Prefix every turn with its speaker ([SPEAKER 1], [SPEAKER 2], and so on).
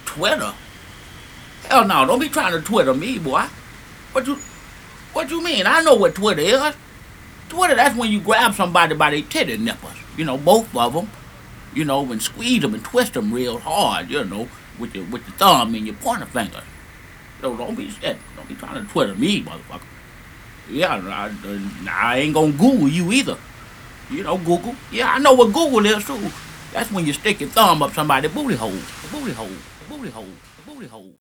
[SPEAKER 1] Twitter? Hell no, don't be trying to Twitter me, boy. What you what you mean? I know what Twitter is. Twitter, that's when you grab somebody by their titty nipples. Both of them. And squeeze them and twist them real hard, with your thumb and your pointer finger. So don't be shit. Don't be trying to Twitter me, motherfucker. Yeah, I ain't gonna Google you either. Google. Yeah, I know what Google is too. That's when you stick your thumb up somebody's booty hole. Booty hole. Booty hole. Booty hole.